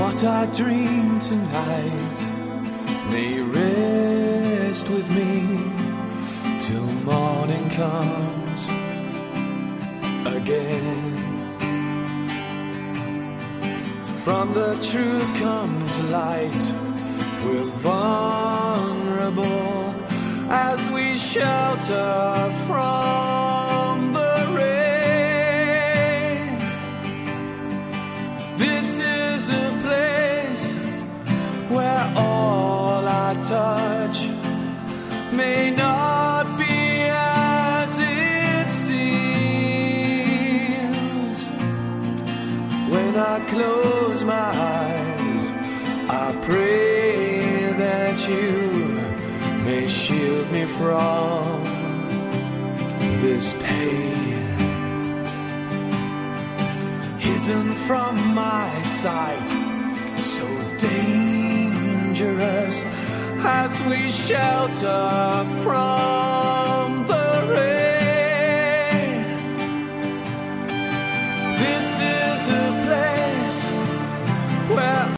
what I dream tonight may rest with me till morning comes again. From the truth comes light. We're vulnerable as we shelter from the rain. This is the place where all I touch may not be as it seems. When I close my eyes, I pray that you may shield me from this pain. Hidden from my sight, so dangerous as we shelter from